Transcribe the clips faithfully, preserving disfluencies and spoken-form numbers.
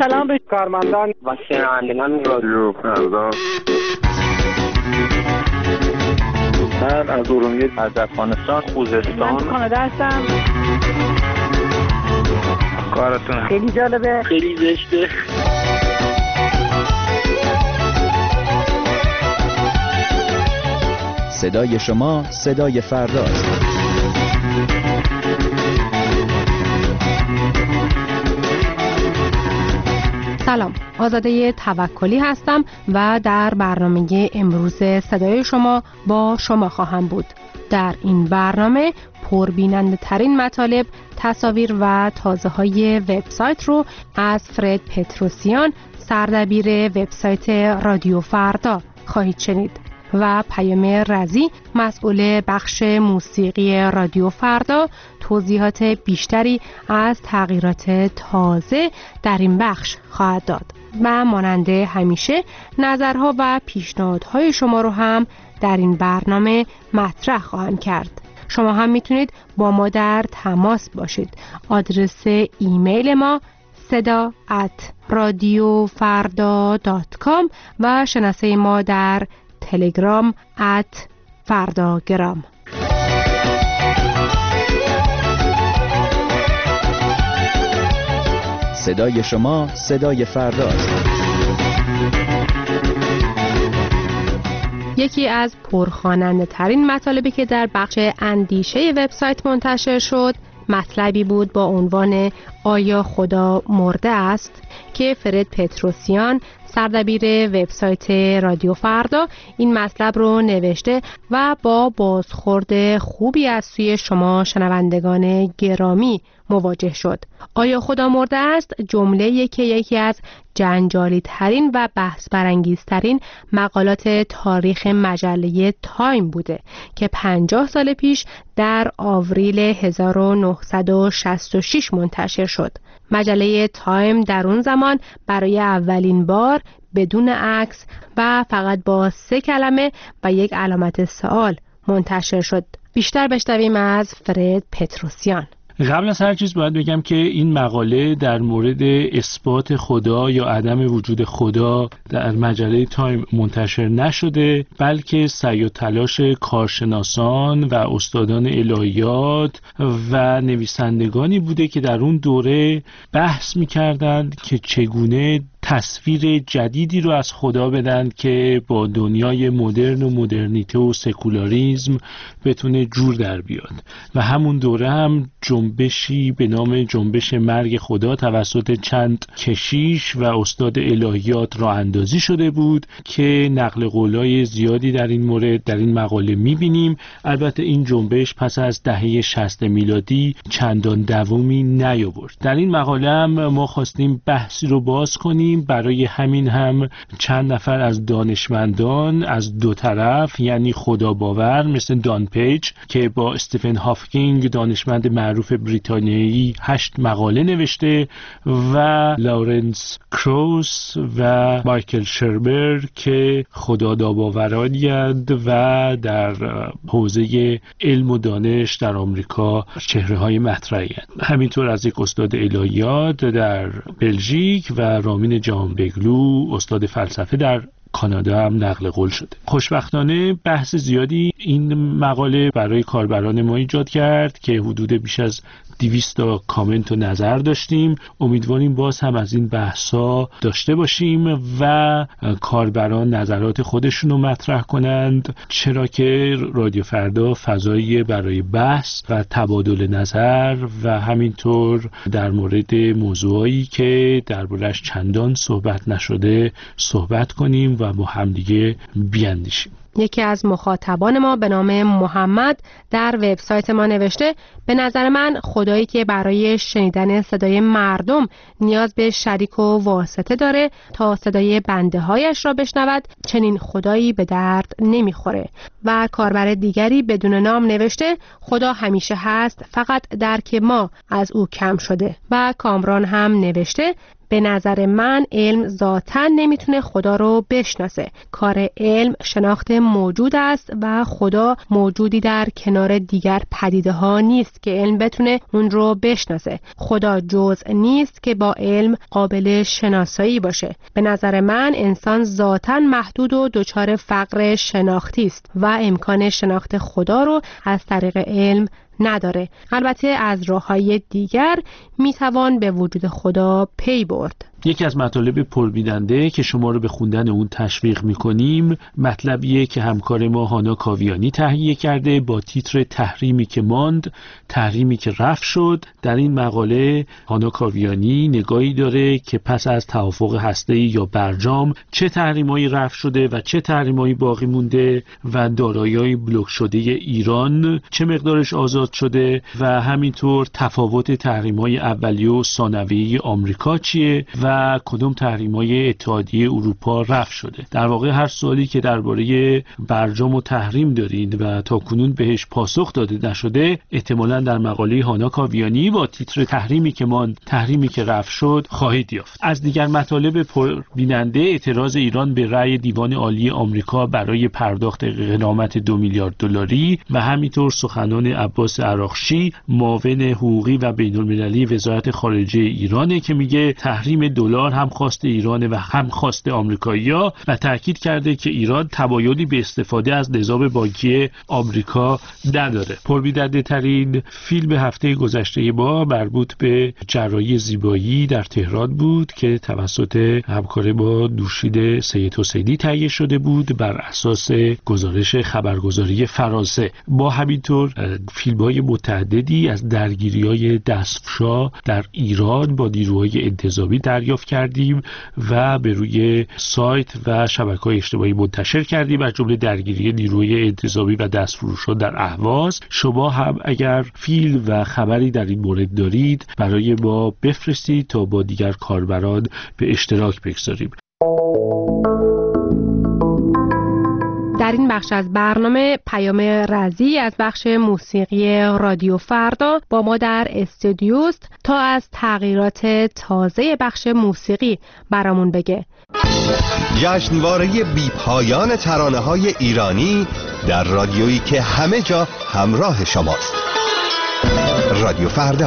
سلام به کارمندان و شنوندگان رادیو فردا. من از ارومیه، از افغانستان، خوزستان، من کانادا هستم. کارتون خیلی جالبه، خیلی زشته. صدای شما صدای فرداست. سلام، آزاده توکلی هستم و در برنامه امروز صدای شما با شما خواهم بود. در این برنامه پربیننده ترین مطالب، تصاویر و تازه های وبسایت رو از فرد پتروسیان، سردبیر وبسایت رادیو فردا خواهید شنید و پیام رضی، مسئول بخش موسیقی رادیو فردا، توضیحات بیشتری از تغییرات تازه در این بخش خواهد داد و مانند همیشه نظرها و پیشنهادهای شما رو هم در این برنامه مطرح خواهم کرد. شما هم میتونید با ما در تماس باشید. آدرس ایمیل ما صدا ات رادیو فردا دات کام و شناسه ما در تلگرام ات فرداگرام. صدای شما صدای فرداست. یکی از پرخواننده ترین مطالبی که در بخش اندیشه وبسایت منتشر شد مطلبی بود با عنوان آیا خدا مرده است که فرد پتروسیان، سردبیر وبسایت رادیو فردا، این مطلب رو نوشته و با بازخورد خوبی از سوی شما شنوندگان گرامی مواجه شد. آیا خدا مرده است؟ جمله‌ای که یکی از جنجالی ترین و بحث برانگیز ترین مقالات تاریخ مجله تایم بوده که پنجاه سال پیش در آوریل هزار و نهصد و شصت و شش منتشر شد. مجله تایم در اون زمان برای اولین بار بدون عکس و فقط با سه کلمه و یک علامت سوال منتشر شد. بیشتر بشنویم از فرد پتروسیان. قبل از هر چیز باید بگم که این مقاله در مورد اثبات خدا یا عدم وجود خدا در مجله تایم منتشر نشده، بلکه سعی و تلاش کارشناسان و استادان الهیات و نویسندگانی بوده که در اون دوره بحث می‌کردند که چگونه تصویر جدیدی رو از خدا بدن که با دنیای مدرن و مدرنیته و سکولاریسم بتونه جور در بیاد. و همون دوره هم جنبشی به نام جنبش مرگ خدا توسط چند کشیش و استاد الهیات راه اندازی شده بود که نقل قولای زیادی در این مورد در این مقاله میبینیم. البته این جنبش پس از دهه شصت میلادی چندان دوامی نیاورد. در این مقاله هم ما خواستیم بحثی رو باز کنیم. برای همین هم چند نفر از دانشمندان از دو طرف، یعنی خدا باور مثل دان پیج که با استیفن هاکینگ دانشمند معروف بریتانیایی هشت مقاله نوشته و لارنس کروس و مایکل شربر که خدا باورانی‌اند و در حوزه علم و دانش در آمریکا چهره های مطرحی هستند. همینطور از یک استاد الهیات در بلژیک و رامین جهان بگلو استاد فلسفه در کانادا هم نقل قول شده. خوشبختانه بحث زیادی این مقاله برای کاربران ما ایجاد کرد که حدود بیش از دویست تا کامنت و نظر داشتیم. امیدواریم باز هم از این بحثا داشته باشیم و کاربران نظرات خودشون رو مطرح کنند، چرا که رادیو فردا فضایی برای بحث و تبادل نظر و همینطور در مورد موضوعایی که درباره‌اش چندان صحبت نشده صحبت کنیم و با همدیگه بیاندیشیم. یکی از مخاطبان ما به نام محمد در وبسایت ما نوشته: به نظر من خدایی که برای شنیدن صدای مردم نیاز به شریک و واسطه داره تا صدای بنده هایش را بشنود، چنین خدایی به درد نمیخوره. و کاربر دیگری بدون نام نوشته: خدا همیشه هست، فقط درک ما از او کم شده. و کامران هم نوشته: به نظر من علم ذاتاً نمیتونه خدا رو بشناسه. کار علم شناخت موجود است و خدا موجودی در کنار دیگر پدیده ها نیست که علم بتونه اون رو بشناسه. خدا جزء نیست که با علم قابل شناسایی باشه. به نظر من انسان ذاتاً محدود و دچار فقر شناختی است و امکان شناخت خدا رو از طریق علم نداره. البته از راه‌های دیگر میتوان به وجود خدا پی برد. یکی از مطالب پربیننده که شما رو به خوندن اون تشویق میکنیم مطلبیه که همکار ما هانا کاویانی تهیه کرده با تیتر تحریمی که ماند، تحریمی که رفع شد. در این مقاله هانا کاویانی نگاهی داره که پس از توافق هسته‌ای یا برجام چه تحریمایی رفع شده و چه تحریمایی باقی مونده و دارایی‌های بلوک شده ایران چه مقدارش آزاد شده و همینطور تفاوت تحریم‌های اولیه و ثانویه آمریکا چیه و و کدوم تحریم‌های اتحادیه اروپا رفع شده. در واقع هر سوالی که درباره برجام و تحریم دارید و تاکنون بهش پاسخ داده نشده احتمالاً در مقاله هانا کاویانی با تیتر تحریمی که ماند، تحریمی که رفع شد خواهید یافت. از دیگر مطالب پربیننده اعتراض ایران به رأی دیوان عالی آمریکا برای پرداخت غرامت دو میلیارد دلاری و همینطور سخنان عباس عراقچی معاون حقوقی و بین‌المللی وزارت خارجه ایرانه که میگه تحریم دلار هم خواست ایران و هم خواست آمریکایی‌ها و تاکید کرده که ایران تمایلی به استفاده از نظام بانکی آمریکا نداره. پربیننده ترین فیلم هفته گذشته ما مربوط به جراحی زیبایی در تهران بود که توسط همکار ما نوشین سید حسینی تهیه شده بود بر اساس گزارش خبرگزاری فرانسه. ما همینطور فیلم‌های متعددی از درگیری‌های دستفشا در ایران با نیروهای انتظامی دریافت کردیم و به روی سایت و شبکه‌های اجتماعی منتشر کردیم، از جمله درگیری نیروی انتظامی و دستفروشان در اهواز. شما هم اگر فیلم و خبری در این مورد دارید برای ما بفرستید تا با دیگر کاربران به اشتراک بگذاریم. در این بخش از برنامه پیام رضی از بخش موسیقی رادیو فردا با ما در استودیوست تا از تغییرات تازه بخش موسیقی برامون بگه. جشنواره بی پایان ترانه‌های ایرانی در رادیویی که همه جا همراه شماست. رادیو فردا.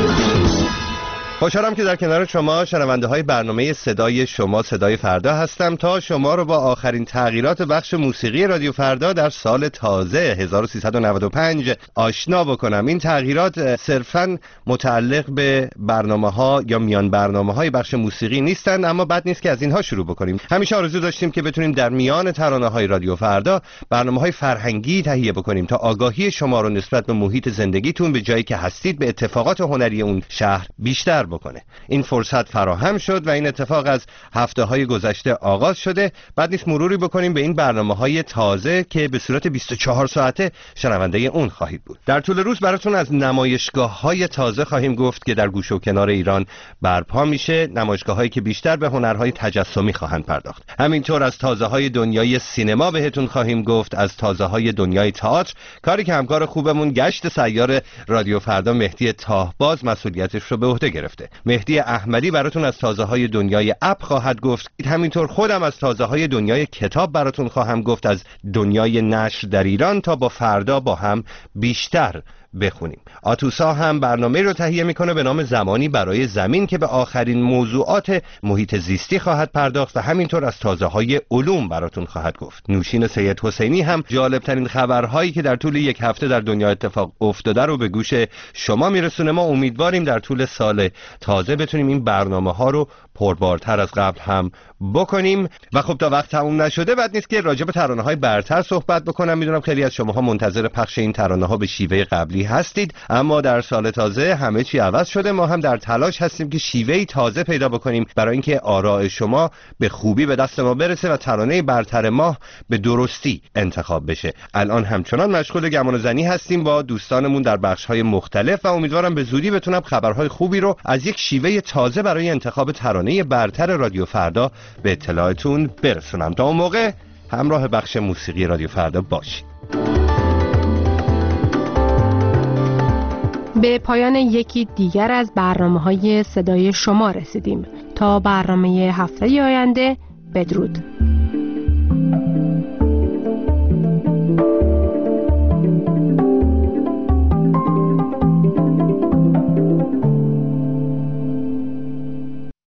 خوشحالم که در کنار شما شنونده های برنامه صدای شما صدای فردا هستم تا شما رو با آخرین تغییرات بخش موسیقی رادیو فردا در سال تازه هزار و سیصد و نود و پنج آشنا بکنم. این تغییرات صرفاً متعلق به برنامه ها یا میان برنامه های بخش موسیقی نیستند، اما بد نیست که از اینها شروع بکنیم. همیشه آرزو داشتیم که بتونیم در میان ترانه های رادیو فردا برنامه های فرهنگی تهیه بکنیم تا آگاهی شما رو نسبت به محیط زندگیتون به جایی که هستید به اتفاقات هنری اون شهر بیشتر بکنه. این فرصت فراهم شد و این اتفاق از هفته های گذشته آغاز شده. بعد نیست مروری بکنیم به این برنامه های تازه که به صورت بیست و چهار ساعته شنونده اون خواهید بود. در طول روز براتون از نمایشگاه های تازه خواهیم گفت که در گوشه و کنار ایران برپا میشه، نمایشگاه هایی که بیشتر به هنرهای تجسمی خواهند پرداخت. همینطور از تازه های دنیای سینما بهتون خواهیم گفت، از تازه های دنیای تئاتر، کاری که همکار خوبمون گشت سیار رادیو فردا مهدی تاهباز مسئولیتش رو به عهده گرفته. مهدی احمدی براتون از تازه های دنیای اپ خواهد گفت. همینطور خودم از تازه های دنیای کتاب براتون خواهم گفت، از دنیای نشر در ایران تا با فردا با هم بیشتر بخونیم. آتوسا هم برنامه رو تهیه میکنه به نام زمانی برای زمین که به آخرین موضوعات محیط زیستی خواهد پرداخت و همینطور از تازه های علوم براتون خواهد گفت. نوشین سید حسینی هم جالب ترین خبرهایی که در طول یک هفته در دنیا اتفاق افتاده رو به گوش شما میرسونه. ما امیدواریم در طول سال تازه بتونیم این برنامه ها رو پربارتر از قبل هم بکنیم. و خب تا وقت تموم نشده بعد نیست که راجع به ترانه های برتر صحبت بکنم. میدونم خیلی از شماها منتظر پخش این ترانه ها به شیوه قبلی هستید، اما در سال تازه همه چی عوض شده. ما هم در تلاش هستیم که شیوهی تازه پیدا بکنیم برای اینکه آراء شما به خوبی به دست ما برسه و ترانه برتر ما به درستی انتخاب بشه. الان همچنان مشغول گمان زنی هستیم با دوستانمون در بخش‌های مختلف و امیدوارم به زودی بتونم خبرهای خوبی رو از یک شیوه تازه برای انتخاب ترانه برتر رادیو فردا به اطلاعتون برسونم. تا اون موقع همراه بخش موسیقی رادیو فردا باشید. به پایان یکی دیگر از برنامه‌های صدای شما رسیدیم. تا برنامه هفته آینده، بدرود.